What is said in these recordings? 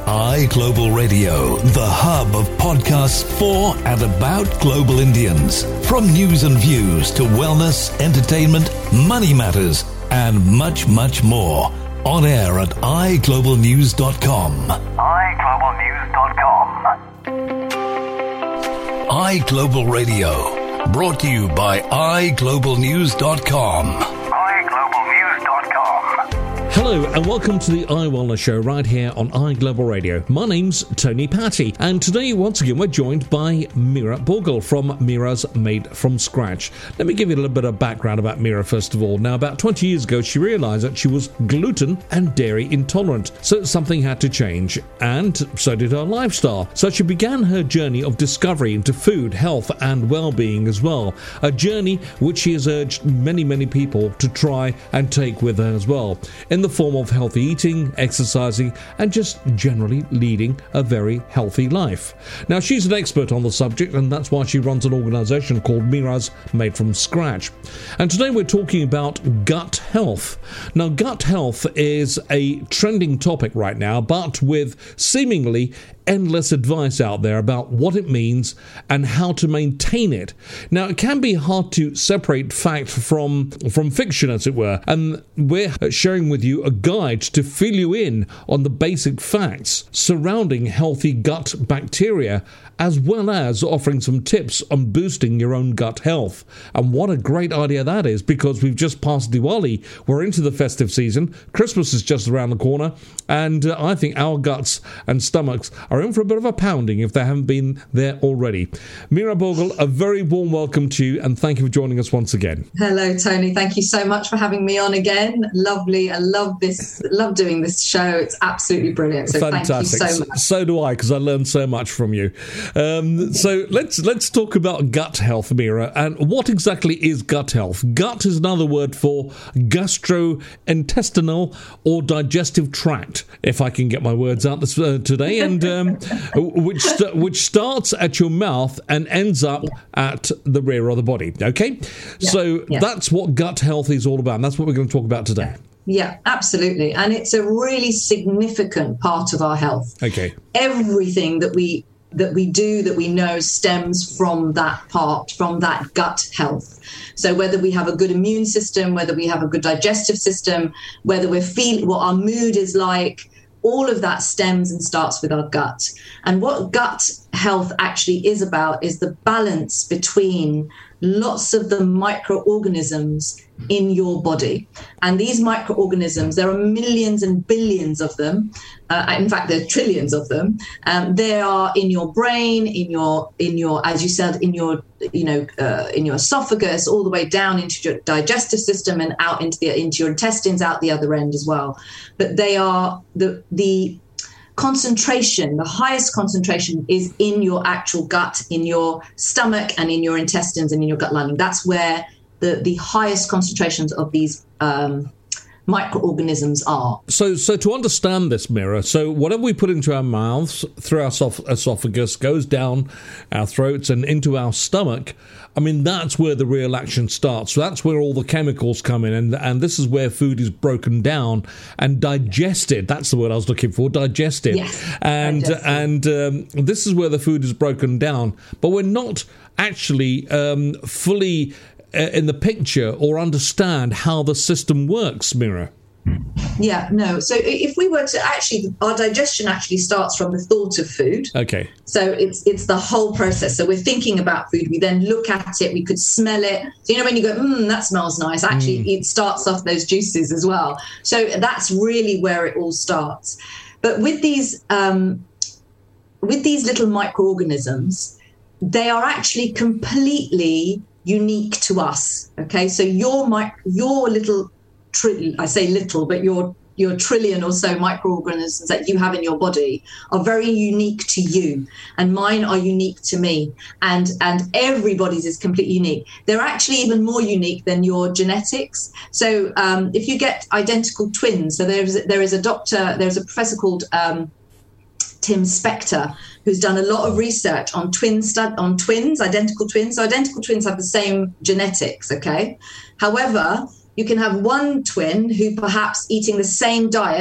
iGlobal Radio, the hub of podcasts for and about global Indians. From news and views to wellness, entertainment, money matters, and much, much more. On air at iGlobalnews.com. iGlobalnews.com. iGlobal Radio, brought to you by iGlobalnews.com. Hello and welcome to the iWellness Show right here on iGlobal Radio. My name's Tony Patty, and today once again we're joined by Meera Bogle from Meera's Made From Scratch. Let me give you a little bit of background about Meera first of all. Now, about 20 years ago she realised that she was gluten and dairy intolerant, so something had to change, and so did her lifestyle. So she began her journey of discovery into food, health and well-being as well. A journey which she has urged many people to try and take with her as well, in the form of healthy eating, exercising, and just generally leading a very healthy life. Now, she's an expert on the subject, and that's why she runs an organisation called Meera's Made From Scratch. And today we're talking about gut health. Now, gut health is a trending topic right now, but with seemingly endless advice out there about what it means and how to maintain it. Now, it can be hard to separate fact from fiction, as it were, and we're sharing with you a guide to fill you in on the basic facts surrounding healthy gut bacteria, as well as offering some tips on boosting your own gut health. And what a great idea that is, because we've just passed Diwali, we're into the festive season, Christmas is just around the corner, and I think our guts and stomachs are in for a bit of a pounding if they haven't been there already. Meera Bogle, a very warm welcome to you, and thank you for joining us once again. Hello, Tony. Thank you so much for having me on again. Lovely. I love doing this show. It's absolutely brilliant. So fantastic. Thank you so much. So do I, because I learned so much from you. So let's talk about gut health, Meera. And what exactly is gut health? Gut is another word for gastrointestinal or digestive tract, if I can get my words out today, and which starts at your mouth and ends up at the rear of the body. Okay, that's what gut health is all about, and that's what we're going to talk about today. Yeah, absolutely, and it's a really significant part of our health. Okay, everything that we do, that we know, stems from that part, from that gut health. So whether we have a good immune system, whether we have a good digestive system, whether we're feeling what our mood is like, all of that stems and starts with our gut. And what gut health actually is about is the balance between lots of the microorganisms in your body. And these microorganisms, there are millions and billions of them. In fact, there are trillions of them. They are in your brain, in your, as you said, in your esophagus, all the way down into your digestive system and out into your intestines, out the other end as well. But they are the concentration, the highest concentration is in your actual gut, in your stomach and in your intestines and in your gut lining. That's where the highest concentrations of these microorganisms are. So to understand this, Meera, so whatever we put into our mouths through our esophagus goes down our throats and into our stomach. I mean, that's where the real action starts. So that's where all the chemicals come in, and this is where food is broken down and digested. That's the word I was looking for, digested. Yes, and this is where the food is broken down. But we're not actually fully in the picture or understand how the system works, Meera. Yeah, no. So if we were to our digestion actually starts from the thought of food. Okay. So it's the whole process. So we're thinking about food. We then look at it. We could smell it. So, when you go, that smells nice. Actually, it starts off those juices as well. So that's really where it all starts. But with these little microorganisms, they are actually completely unique to us. Okay, so your little, I say little, but your trillion or so microorganisms that you have in your body are very unique to you, and mine are unique to me, and everybody's is completely unique. They're actually even more unique than your genetics. So if you get identical twins, so there's a professor called Tim Spector, who's done a lot of research on twins, identical twins. So identical twins have the same genetics, okay? However, you can have one twin who perhaps eating the same diet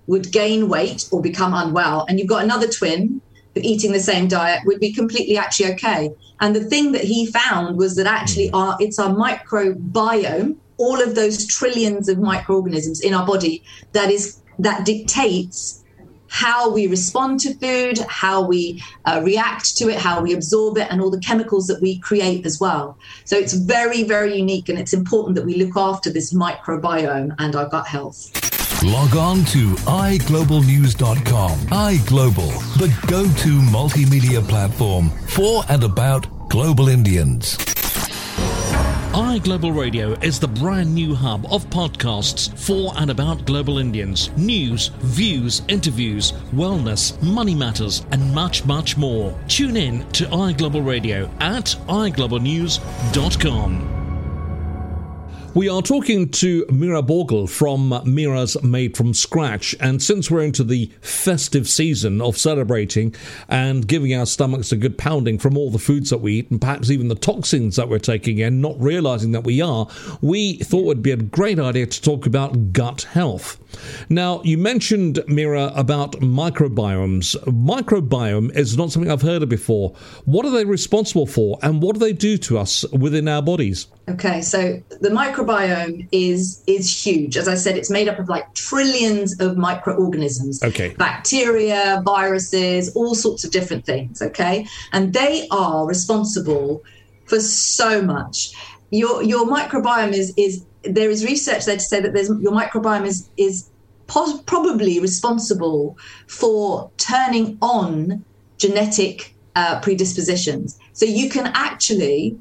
would gain weight or become unwell, and you've got another twin who eating the same diet would be completely actually okay. And the thing that he found was that actually it's our microbiome, all of those trillions of microorganisms in our body that dictates how we respond to food, how we react to it, how we absorb it, and all the chemicals that we create as well. So it's very, very unique, and it's important that we look after this microbiome and our gut health. Log on to iglobalnews.com. iGlobal, the go-to multimedia platform for and about global Indians. iGlobal Radio is the brand new hub of podcasts for and about global Indians. News, views, interviews, wellness, money matters, and much, much more. Tune in to iGlobal Radio at iglobalnews.com. We are talking to Meera Borgil from Meera's Made from Scratch, and since we're into the festive season of celebrating and giving our stomachs a good pounding from all the foods that we eat and perhaps even the toxins that we're taking in, not realising that we thought it would be a great idea to talk about gut health. Now, you mentioned, Meera, about microbiomes. Microbiome is not something I've heard of before. What are they responsible for, and what do they do to us within our bodies? Okay, so the microbiome is huge. As I said, it's made up of like trillions of microorganisms. Okay. Bacteria, viruses, all sorts of different things, okay? And they are responsible for so much. Your microbiome is there is research there to say that your microbiome is probably responsible for turning on genetic predispositions. So you can actually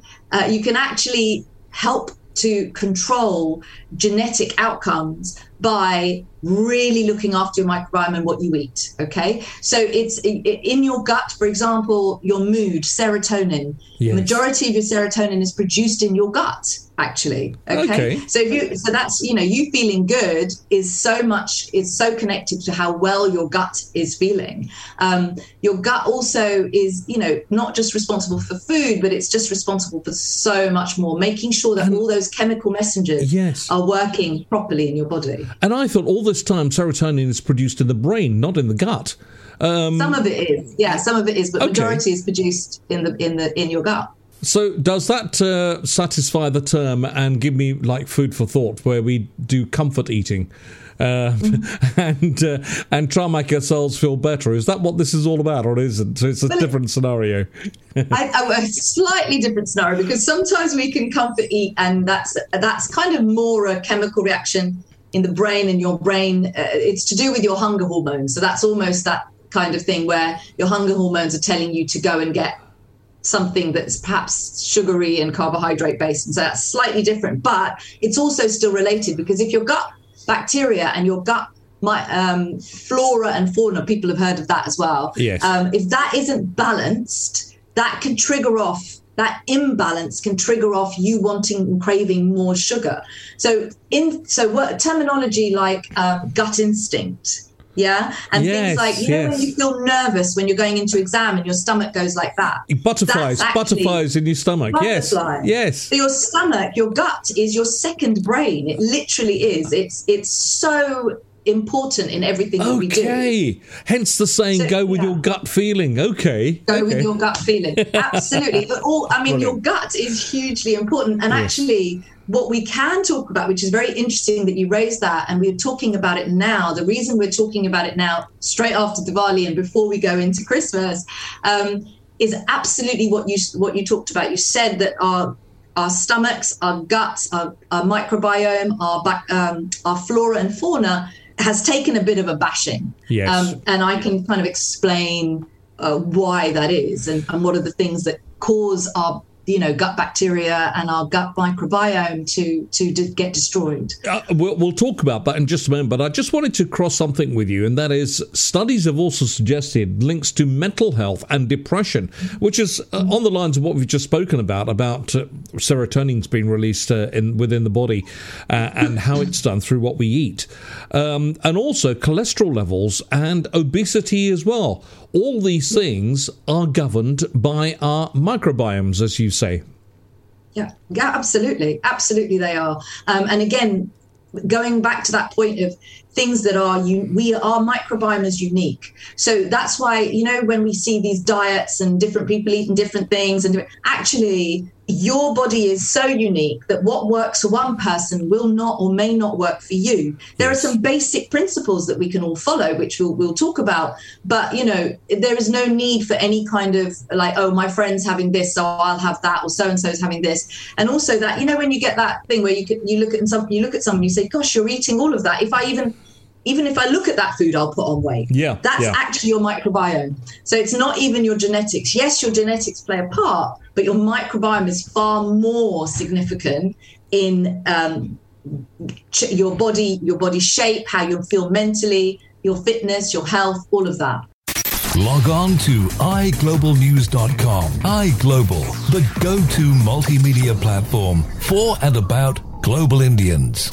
help to control genetic outcomes by really looking after your microbiome and what you eat, okay? So it's in your gut, for example, your mood, serotonin. Yes. Majority of your serotonin is produced in your gut, actually, okay? So that's, you feeling good is so connected to how well your gut is feeling. Your gut also is, not just responsible for food, but it's just responsible for so much more, making sure that all those chemical messengers are working properly in your body. And I thought all this time serotonin is produced in the brain, not in the gut. Some of it is, some of it is, but majority is produced in your gut. So does that satisfy the term and give me like food for thought, where we do comfort eating and try and make ourselves feel better? Is that what this is all about, or isn't? So it's a different scenario. A slightly different scenario, because sometimes we can comfort eat, and that's kind of more a chemical reaction in the brain, and your brain, it's to do with your hunger hormones. So that's almost that kind of thing where your hunger hormones are telling you to go and get something that's perhaps sugary and carbohydrate based. And so that's slightly different, but it's also still related, because if your gut bacteria and your gut flora and fauna, people have heard of that as well. Yes. If that isn't balanced, that imbalance can trigger off you wanting and craving more sugar. So terminology like gut instinct, and things like, when you feel nervous when you're going into exam and your stomach goes like that. Butterflies in your stomach. Butterflies. Yes. So your stomach, your gut is your second brain. It literally is. It's so important in everything that we do. Okay. Hence the saying, go with your gut feeling. Okay. Go with your gut feeling. Absolutely. But your gut is hugely important. And actually, what we can talk about, which is very interesting that you raised that, and we're talking about it now, the reason we're talking about it now, straight after Diwali and before we go into Christmas, is absolutely what you talked about. You said that our stomachs, our guts, our microbiome, our flora and fauna has taken a bit of a bashing. Yes. And I can kind of explain why that is, and what are the things that cause our gut bacteria and our gut microbiome to get destroyed. We'll talk about that in just a moment, but I just wanted to cross something with you, and that is studies have also suggested links to mental health and depression, which is on the lines of what we've just spoken about serotonin's being released within the body and how it's done through what we eat. And also cholesterol levels and obesity as well. All these things are governed by our microbiomes, as you say. Yeah, absolutely. Absolutely they are. And again, going back to that point of things that our microbiome is unique. So that's why, when we see these diets and different people eating different things, and actually your body is so unique that what works for one person will not or may not work for you. There are some basic principles that we can all follow, which we'll talk about. But, there is no need for any kind of like, oh, my friend's having this, so I'll have that, or so-and-so's having this. And also that, when you get that thing where you look at someone, you say, gosh, you're eating all of that. Even if I look at that food, I'll put on weight. That's actually your microbiome. So it's not even your genetics. Yes, your genetics play a part, but your microbiome is far more significant in your body shape, how you feel mentally, your fitness, your health, all of that. Log on to iglobalnews.com. iGlobal, the go-to multimedia platform for and about global Indians.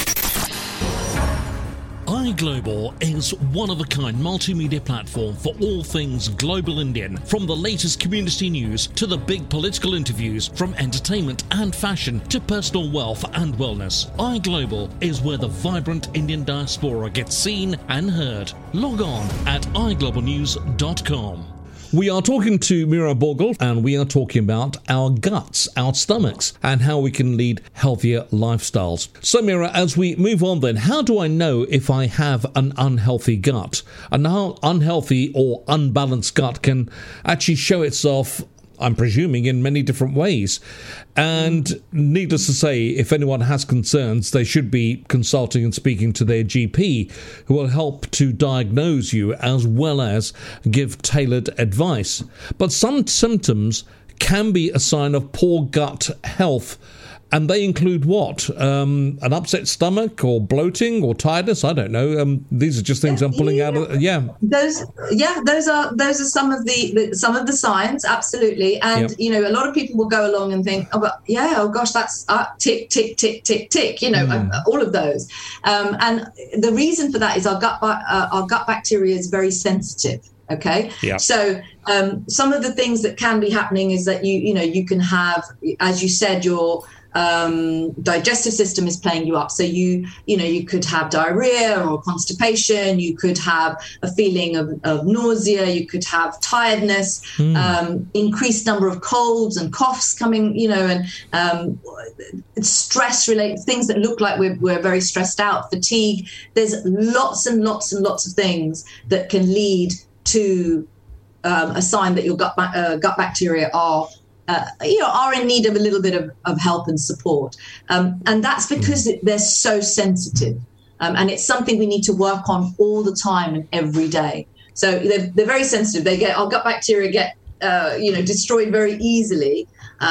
iGlobal is one-of-a-kind multimedia platform for all things global Indian, from the latest community news to the big political interviews, from entertainment and fashion to personal wealth and wellness. iGlobal is where the vibrant Indian diaspora gets seen and heard. Log on at iglobalnews.com. We are talking to Meera Borgel, and we are talking about our guts, our stomachs, and how we can lead healthier lifestyles. So, Meera, as we move on then, how do I know if I have an unhealthy gut? And how unhealthy or unbalanced gut can actually show itself, I'm presuming, in many different ways. And needless to say, if anyone has concerns, they should be consulting and speaking to their GP, who will help to diagnose you as well as give tailored advice. But some symptoms can be a sign of poor gut health. And they include what? An upset stomach or bloating or tiredness? I don't know. These are just things I'm pulling out of. Those are some of the signs. Absolutely. And a lot of people will go along and think, oh gosh, that's tick, tick, tick, tick, tick. All of those. And the reason for that is our gut bacteria is very sensitive. Okay. Yeah. So some of the things that can be happening is that you can have, as you said, your digestive system is playing you up. So you could have diarrhea or constipation. You could have a feeling of nausea. You could have tiredness, increased number of colds and coughs coming, and stress related things that look like we're very stressed out, fatigue. There's lots and lots and lots of things that can lead to a sign that your gut bacteria are in need of a little bit of help and support. And that's because they're so sensitive. And it's something we need to work on all the time and every day. So they're very sensitive. Our gut bacteria get destroyed very easily.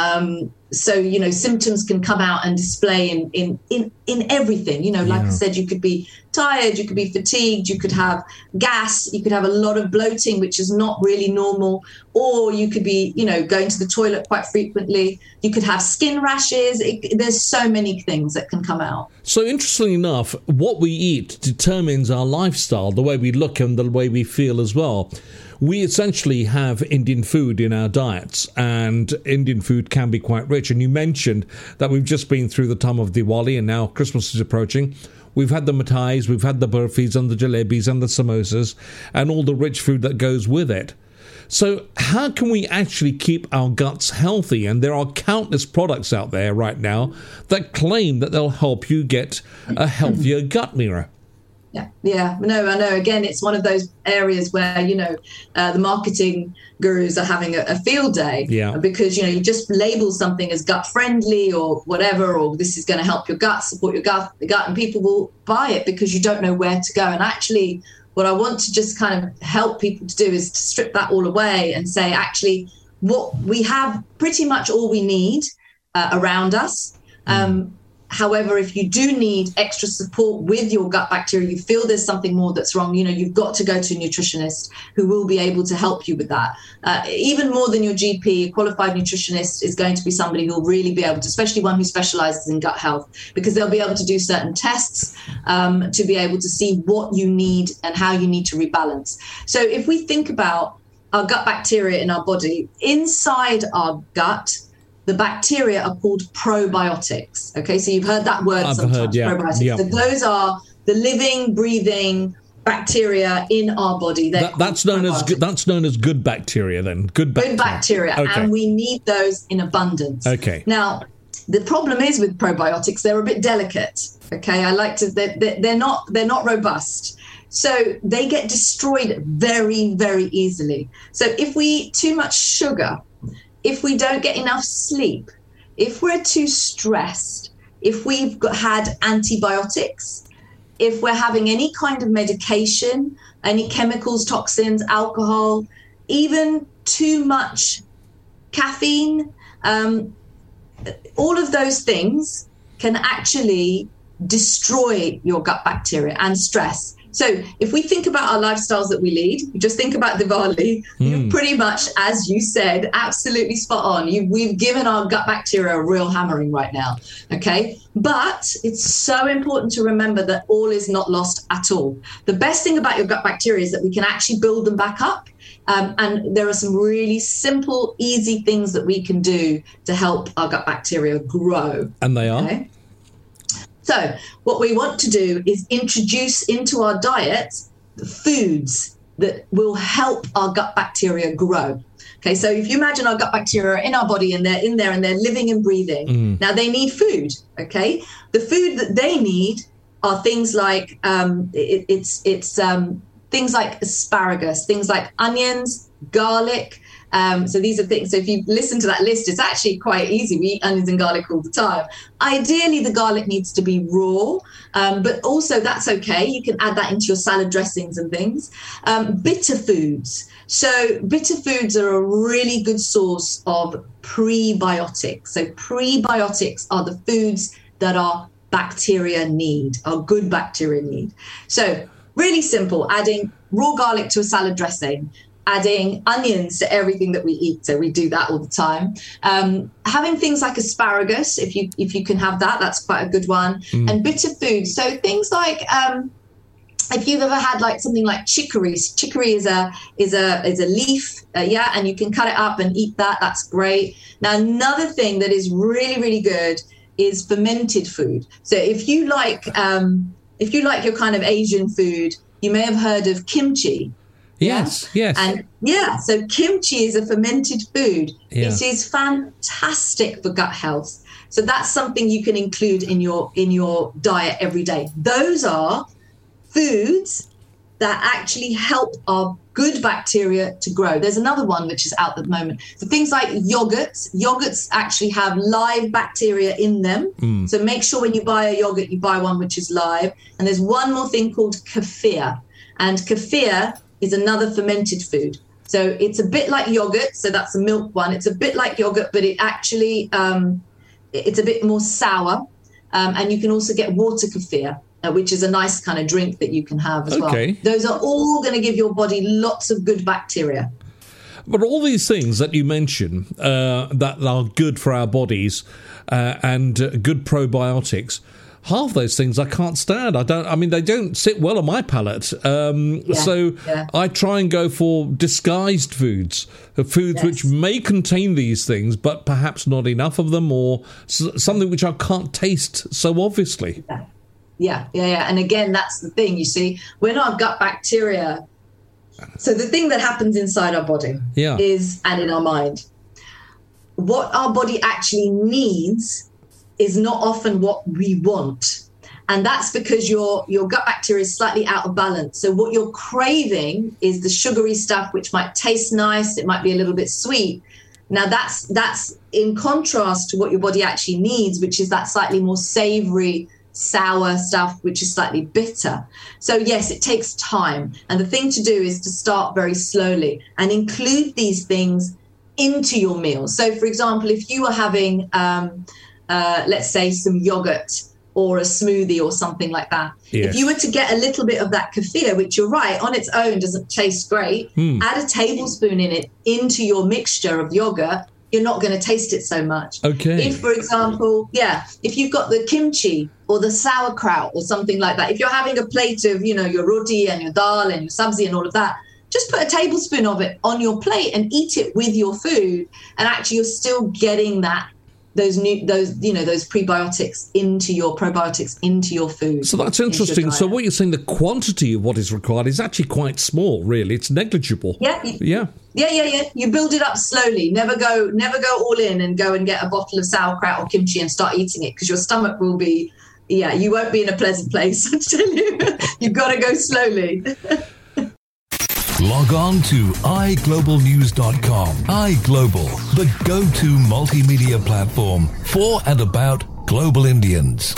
So symptoms can come out and display in everything. Like I said, you could be tired, you could be fatigued, you could have gas, you could have a lot of bloating, which is not really normal, or you could be going to the toilet quite frequently. You could have skin rashes. There's so many things that can come out. So interestingly enough, what we eat determines our lifestyle, the way we look and the way we feel as well. We essentially have Indian food in our diets, and Indian food can be quite rich. And you mentioned that we've just been through the time of Diwali, and now Christmas is approaching. We've had the mithais, we've had the burfis and the jalebis and the samosas and all the rich food that goes with it. So how can we actually keep our guts healthy? And there are countless products out there right now that claim that they'll help you get a healthier gut, Meera. Yeah. No, I know. Again, it's one of those areas where, the marketing gurus are having a field day because, you just label something as gut friendly or whatever, or this is going to help your gut, support your gut, and people will buy it because you don't know where to go. And actually, what I want to just kind of help people to do is to strip that all away and say, actually, what we have pretty much all we need around us. However, if you do need extra support with your gut bacteria, you feel there's something more that's wrong, you've got to go to a nutritionist who will be able to help you with that. Even more than your GP, a qualified nutritionist is going to be somebody who will really be able to, especially one who specializes in gut health, because they'll be able to do certain tests to be able to see what you need and how you need to rebalance. So if we think about our gut bacteria in our body, inside our gut, the bacteria are called probiotics. Okay, so you've heard that word sometimes. Probiotics. So those are the living, breathing bacteria in our body. That's known as good bacteria then. Good bacteria. Okay. And we need those in abundance. Okay. Now, the problem is with probiotics, they're a bit delicate. Okay, they're not robust. So they get destroyed very, very easily. So if we eat too much sugar, if we don't get enough sleep, if we're too stressed, if we've had antibiotics, if we're having any kind of medication, any chemicals, toxins, alcohol, even too much caffeine, all of those things can actually destroy your gut bacteria and stress. So if we think about our lifestyles that we lead, you just think about Diwali, you're pretty much, as you said, absolutely spot on. We've given our gut bacteria a real hammering right now, okay? But it's so important to remember that all is not lost at all. The best thing about your gut bacteria is that we can actually build them back up. And there are some really simple, easy things that we can do to help our gut bacteria grow. And they are? Okay? So what we want to do is introduce into our diet foods that will help our gut bacteria grow. Okay, so if you imagine our gut bacteria are in our body and they're in there and they're living and breathing, now they need food, okay? The food that they need are things like, things like asparagus, things like onions, garlic. So these are things, so if you listen to that list, it's actually quite easy. We eat onions and garlic all the time. Ideally, the garlic needs to be raw, but also that's okay. You can add that into your salad dressings and things. Bitter foods. So bitter foods are a really good source of prebiotics. So prebiotics are the foods that our bacteria need, our good bacteria need. So really simple, adding raw garlic to a salad dressing, adding onions to everything that we eat. So we do that all the time. Having things like asparagus, if you can have that, that's quite a good one. And bitter foods. So things like, if you've ever had like something like chicory is a leaf, and you can cut it up and eat that. That's great. Now, another thing that is really, really good is fermented food. So if you like your kind of Asian food, you may have heard of kimchi. Yes. And so kimchi is a fermented food. Yeah. It is fantastic for gut health. So that's something you can include in your diet every day. Those are foods that actually help our good bacteria to grow. There's another one which is out at the moment. So things like yogurts. Yogurts actually have live bacteria in them. So make sure when you buy a yogurt, you buy one which is live. And there's one more thing called kefir. And kefir is another fermented food. So it's a bit like yogurt. So that's a milk one. It's a bit like yogurt, but it actually, it's a bit more sour. And you can also get water kefir, which is a nice kind of drink that you can have as well. Those are all going to give your body lots of good bacteria. But all these things that you mention that are good for our bodies and good probiotics, half those things I can't stand. They don't sit well on my palate. I try and go for disguised foods which may contain these things, but perhaps not enough of them, or something which I can't taste so obviously. Yeah. And again, that's the thing, you see, when our gut bacteria, so the thing that happens inside our body is, and in our mind, what our body actually needs is not often what we want. And that's because your gut bacteria is slightly out of balance. So what you're craving is the sugary stuff, which might taste nice. It might be a little bit sweet. Now that's in contrast to what your body actually needs, which is that slightly more savory, sour stuff, which is slightly bitter. So yes, it takes time. And the thing to do is to start very slowly and include these things into your meals. So for example, if you are having, let's say, some yogurt or a smoothie or something like that. If you were to get a little bit of that kefir, which you're right, on its own doesn't taste great, add a tablespoon in it into your mixture of yogurt, you're not going to taste it so much. If, for example, if you've got the kimchi or the sauerkraut or something like that, if you're having a plate of, your roti and your dal and your sabzi and all of that, just put a tablespoon of it on your plate and eat it with your food. And actually, you're still getting that those prebiotics into your probiotics into your food. So that's interesting. So what you're saying, the quantity of what is required is actually quite small, really. It's negligible. Yeah. You build it up slowly. Never go all in and go and get a bottle of sauerkraut or kimchi and start eating it, because your stomach will be, you won't be in a pleasant place. I tell you, you've got to go slowly. Log on to iglobalnews.com. iGlobal, the go-to multimedia platform for and about global Indians.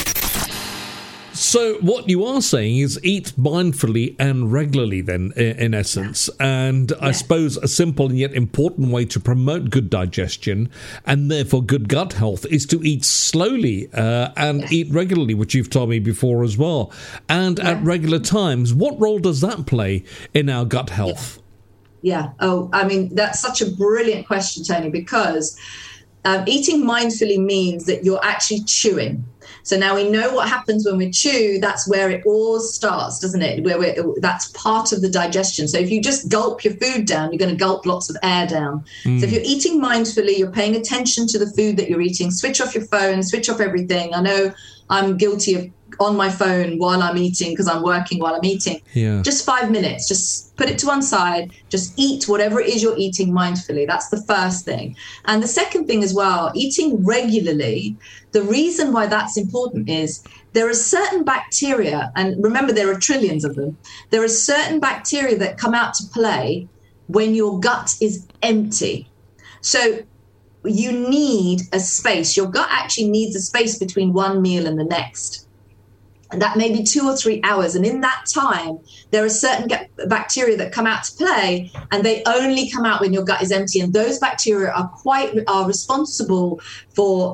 So what you are saying is eat mindfully and regularly then, in essence. And I suppose a simple and yet important way to promote good digestion and therefore good gut health is to eat slowly and eat regularly, which you've told me before as well. And at regular times. What role does that play in our gut health? Yeah. Oh, I mean, that's such a brilliant question, Tony, because eating mindfully means that you're actually chewing. So now we know what happens when we chew. That's where it all starts, doesn't it? That's part of the digestion. So if you just gulp your food down, you're going to gulp lots of air down. So if you're eating mindfully, you're paying attention to the food that you're eating, switch off your phone, switch off everything. I know I'm guilty of on my phone while I'm eating because I'm working while I'm eating. Yeah. Just 5 minutes, just put it to one side, just eat whatever it is you're eating mindfully. That's the first thing. And the second thing as well, eating regularly, the reason why that's important is there are certain bacteria, and remember there are trillions of them, there are certain bacteria that come out to play when your gut is empty. So you need a space. Your gut actually needs a space between one meal and the next. And that may be 2 or 3 hours. And in that time, there are certain bacteria that come out to play, and they only come out when your gut is empty. And those bacteria are responsible for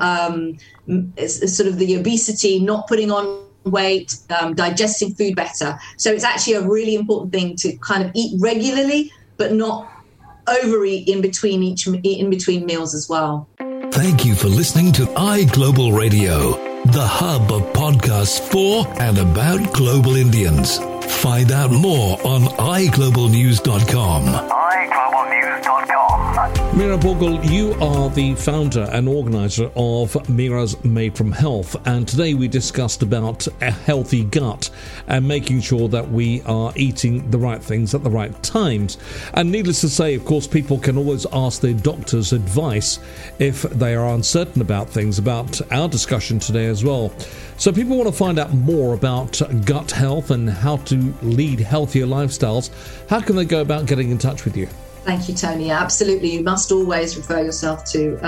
sort of the obesity, not putting on weight, digesting food better. So it's actually a really important thing to kind of eat regularly, but not overeat in between meals as well. Thank you for listening to iGlobal Radio, the hub of podcasts for and about global Indians. Find out more on iglobalnews.com. Meera Bhogal, you are the founder and organizer of Mira's Made from Health, and today we discussed about a healthy gut and making sure that we are eating the right things at the right times. And needless to say, of course, people can always ask their doctor's advice if they are uncertain about things, about our discussion today as well. So people want to find out more about gut health and how to lead healthier lifestyles. How can they go about getting in touch with you? Thank you, Tony. Absolutely. You must always refer yourself to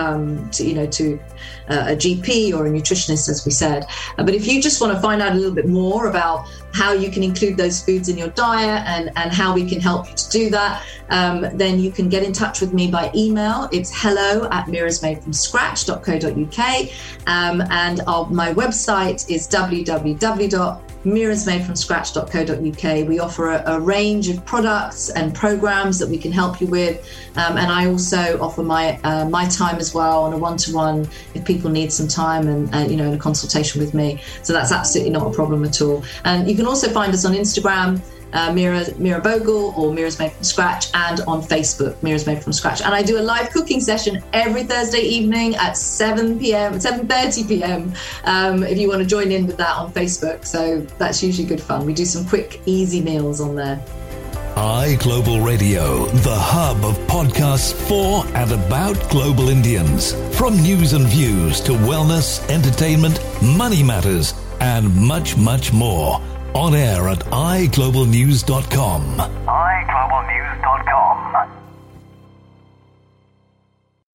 a GP or a nutritionist, as we said. But if you just want to find out a little bit more about how you can include those foods in your diet and how we can help you to do that, then you can get in touch with me by email. It's hello@mirasmadefromscratch.co.uk. And my website is www.mirasmadefromscratch.co.uk. We offer a range of products and programs that we can help you with, and I also offer my time as well on a one-to-one if people need some time and in a consultation with me. So that's absolutely not a problem at all. And you can also find us on Instagram, Meera Bhogal, or Mira's Made from Scratch, and on Facebook, Mira's Made from Scratch. And I do a live cooking session every Thursday evening at 7:30 p.m. If you want to join in with that on Facebook. So that's usually good fun. We do some quick, easy meals on there. iGlobal Radio, the hub of podcasts for and about global Indians. From news and views to wellness, entertainment, money matters, and much, much more. On air at iglobalnews.com.